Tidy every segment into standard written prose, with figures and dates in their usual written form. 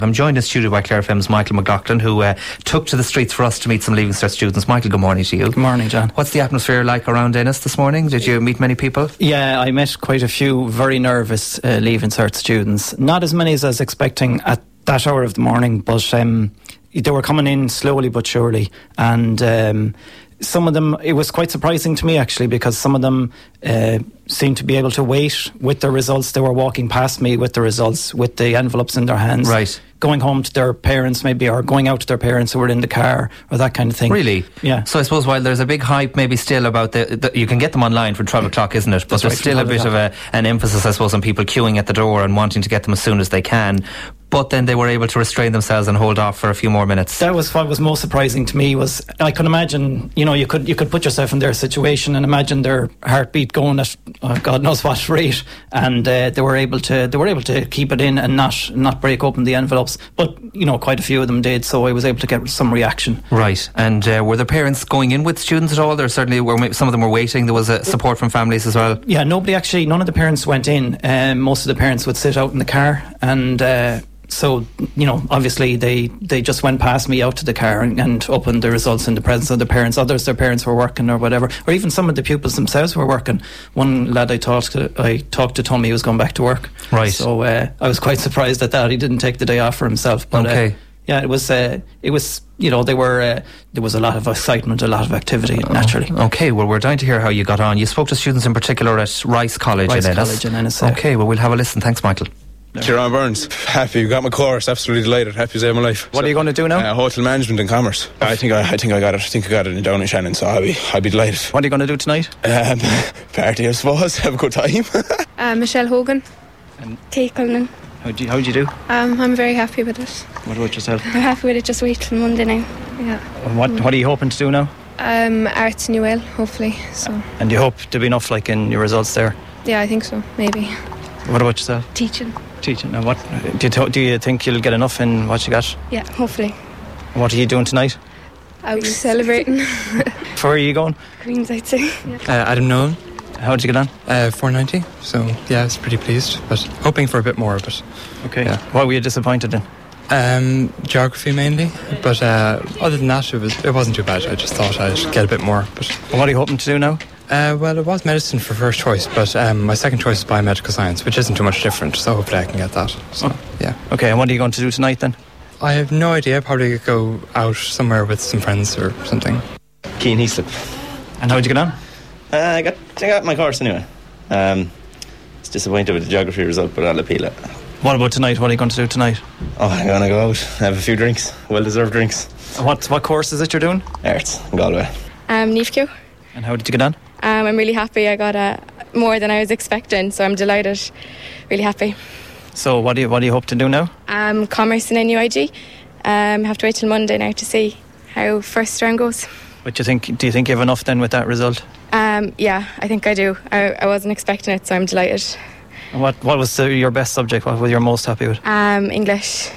I'm joined in studio by Clare FM's Michael McLaughlin, who took to the streets for us to meet some Leaving Cert students. Michael, good morning to you. Good morning, John. What's the atmosphere like around Ennis this morning? Did you meet many people? Yeah, I met quite a few very nervous Leaving Cert students. Not as many as I was expecting at that hour of the morning, but they were coming in slowly but surely. And some of them, it was quite surprising to me actually, because some of them seemed to be able to wait with their results. They were walking past me with the results, with the envelopes in their hands. Right. Going home to their parents maybe, or going out to their parents who were in the car, or that kind of thing. Really? Yeah. So I suppose while there's a big hype maybe still about you can get them online from 12 o'clock, isn't it? But That's there's right, still a bit of an emphasis, I suppose, on people queuing at the door and wanting to get them as soon as they can. But then they were able to restrain themselves and hold off for a few more minutes. That was what was most surprising to me. Was I could imagine, you could put yourself in their situation and imagine their heartbeat going at God knows what rate, and they were able to keep it in and not break open the envelopes. But quite a few of them did, so I was able to get some reaction. Right. And were their parents going in with students at all? There certainly were. Some of them were waiting. There was support from families as well. Yeah, none of the parents went in. Most of the parents would sit out in the car, and so, obviously they just went past me out to the car and opened the results in the presence of the parents. Others, their parents were working or whatever, or even some of the pupils themselves were working. One lad I talked to told me he was going back to work. Right. So I was quite surprised at that. He didn't take the day off for himself. But, okay. It was. There was a lot of excitement, a lot of activity, naturally. Okay, well, we're dying to hear how you got on. You spoke to students in particular at Rice College in Ennis. Okay, well, we'll have a listen. Thanks, Michael. Kieran Burns, happy, got my course, absolutely delighted, happy as day of my life. What are you going to do now? Hotel management and commerce. I think I got it. I think I got it down in Shannon, so I'll be delighted. What are you going to do tonight? Party, I suppose. Have a good time. Michelle Hogan. Kate Cullinan. How'd you do? I'm very happy with it. What about yourself? I'm happy with it. Just wait till Monday now. Yeah. And what are you hoping to do now? Arts in UL, hopefully. So. And you hope to be enough, like, in your results there? Yeah, I think so. Maybe. What about yourself? Teaching. Now, what do you think you'll get enough in what you got? Yeah, hopefully. What are you doing tonight? Out celebrating. Where are you going? Queens, I'd say. Yeah. Adam Nolan. How did you get on? 490. So yeah, I was pretty pleased, but hoping for a bit more. But okay. Yeah. What were you disappointed in? Geography mainly, but other than that, it wasn't too bad. I just thought I'd get a bit more. But what are you hoping to do now? Well, it was medicine for first choice, but my second choice is biomedical science, which isn't too much different, so hopefully I can get that. So, yeah. Okay, and what are you going to do tonight then? I have no idea. Probably go out somewhere with some friends or something. Keane Heaslip. And how'd you get on? I got my course anyway. It's disappointed with the geography result, but I'll appeal it. What about tonight? What are you going to do tonight? I'm going to go out, have a few drinks, well-deserved drinks. What course is it you're doing? Arts in Galway. NIFQ. And how did you get on? I'm really happy. I got more than I was expecting, so I'm delighted. Really happy. So what do you hope to do now? Commerce and NUIG. Have to wait till Monday now to see how first round goes. What do you think? Do you think you have enough then with that result? Yeah, I think I do. I wasn't expecting it, so I'm delighted. And what was your best subject? What was you most happy with? English.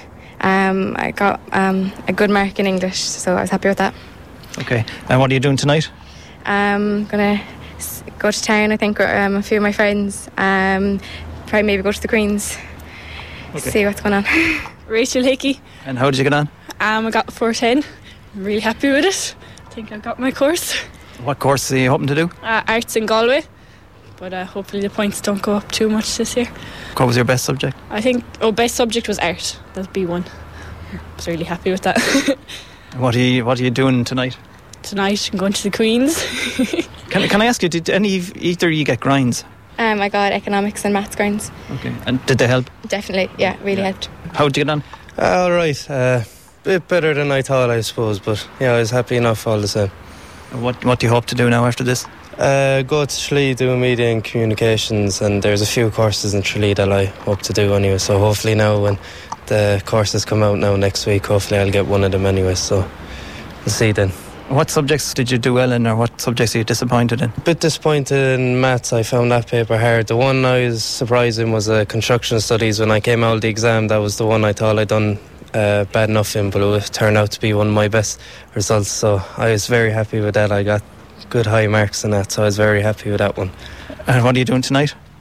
I got a good mark in English, so I was happy with that. Okay. And what are you doing tonight? I'm going to go to town, I think, with a few of my friends. Probably maybe go to the Queens. Okay. See what's going on. Rachel Hickey. And how did you get on? I got 410. I'm really happy with it. I think I got my course. What course are you hoping to do? Arts in Galway. But hopefully the points don't go up too much this year. What was your best subject? I think best subject was art. That's B1. I was really happy with that. What are you doing tonight? Tonight I'm going to the Queens. Can I ask you, did either you get grinds? I got economics and maths grinds. Okay. And did they help? Definitely, yeah, really helped. How did you get on? All right. Bit better than I thought, I suppose, but yeah, I was happy enough all the same. What do you hope to do now after this? Go to Tralee, do media and communications, and there's a few courses in Tralee that I hope to do anyway, so hopefully now when the courses come out now next week, hopefully I'll get one of them anyway, so we'll see then. What subjects did you do well in, or what subjects are you disappointed in? A bit disappointed in maths. I found that paper hard. The one I was surprised in was construction studies. When I came out of the exam, that was the one I thought I'd done bad enough in, but it turned out to be one of my best results, so I was very happy with that. I got good high marks in that, so I was very happy with that one. And what are you doing tonight?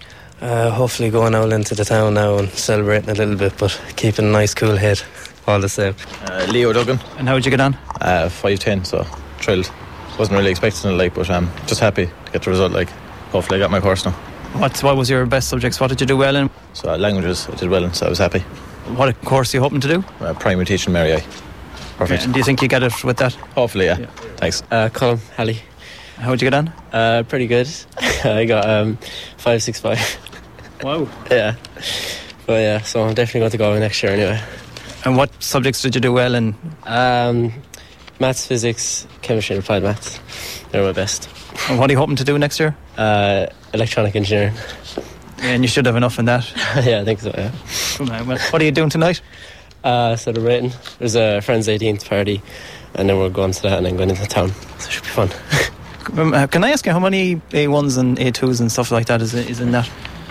Hopefully going out into the town now and celebrating a little bit, but keeping a nice cool head all the same. Leo Duggan. And how did you get on? 5'10", so thrilled. Wasn't really expecting it, like, but just happy to get the result. Like, hopefully I got my course now. What was your best subjects? What did you do well in? So languages I did well in, so I was happy. What course are you hoping to do? Primary teaching, Mary I. Perfect. Okay, and do you think you get it with that? Hopefully, yeah. Thanks. Colm Halley. How did you get on? Pretty good. I got 5.65. Wow. Yeah. But yeah, so I'm definitely going to go next year anyway. And what subjects did you do well in? Maths, physics, chemistry and applied maths. They're my best. And what are you hoping to do next year? Electronic engineering. Yeah, and you should have enough in that. Yeah, I think so, yeah. Well, what are you doing tonight? Celebrating. There's a friend's 18th party, and then we're going to that and then going into town. So it should be fun. Can I ask you how many A1s and A2s and stuff like that is in that?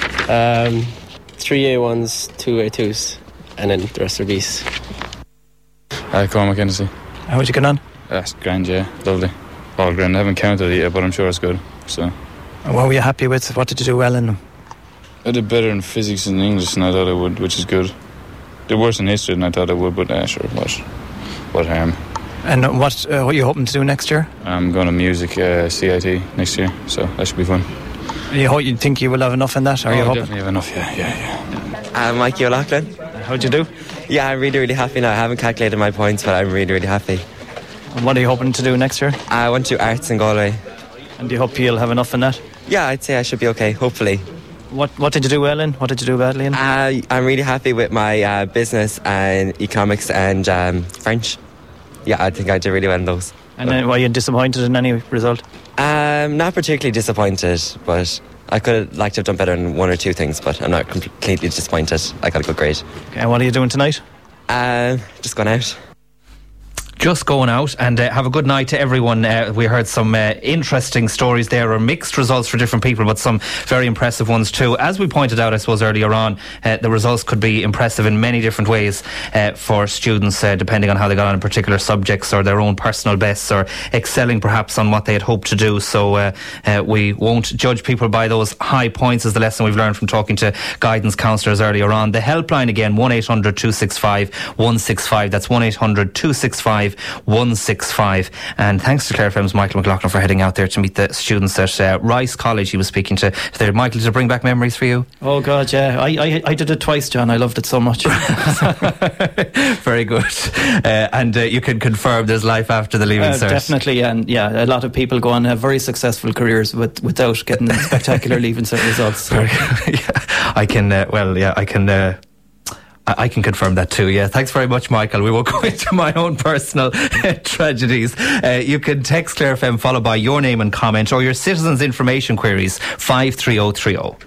3 A1s, 2 A2s, and then the rest are Bs. Cormac Hennessy. How would you get on? That's grand, yeah, lovely. All grand. I haven't counted it yet, but I'm sure it's good. So. And what were you happy with? What did you do well in them? I did better in physics and English than I thought I would, which is good. Did worse in history than I thought I would, but sure, what harm. And what are you hoping to do next year? I'm going to music CIT next year, so that should be fun. You think you will have enough in that? Are you hoping? Definitely have enough, yeah. I'm Mikey O'Loughlin. How'd you do? Yeah, I'm really, really happy now. I haven't calculated my points, but I'm really, really happy. And what are you hoping to do next year? I want to do arts in Galway. And do you hope you'll have enough in that? Yeah, I'd say I should be okay, hopefully. What did you do well in? What did you do badly in? I'm really happy with my business and economics and French. Yeah, I think I did really well in those. And then were you disappointed in any result? Not particularly disappointed, but I could have liked to have done better in one or two things, but I'm not completely disappointed. I got a good grade. Okay, and what are you doing tonight? Just going out. Just going out, and have a good night to everyone. We heard some interesting stories there, or mixed results for different people, but some very impressive ones too. As we pointed out, I suppose, earlier on, the results could be impressive in many different ways for students, depending on how they got on in particular subjects or their own personal bests, or excelling perhaps on what they had hoped to do. So we won't judge people by those high points, is the lesson we've learned from talking to guidance counsellors earlier on. The helpline again, 1800 265 165. That's 1800 265 165. And thanks to Clare FM's Michael McLaughlin for heading out there to meet the students at Rice College. He was speaking to there. Michael, did it bring back memories for you? Oh God, yeah. I did it twice, John. I loved it so much. Very good. And you can confirm there's life after the Leaving Cert. Definitely, and yeah, a lot of people go on have very successful careers without getting spectacular Leaving Cert results. So. Yeah, I can. I can confirm that too, yeah. Thanks very much, Michael. We won't go into my own personal tragedies. You can text Clare FM followed by your name and comment, or your citizens' information queries 53030.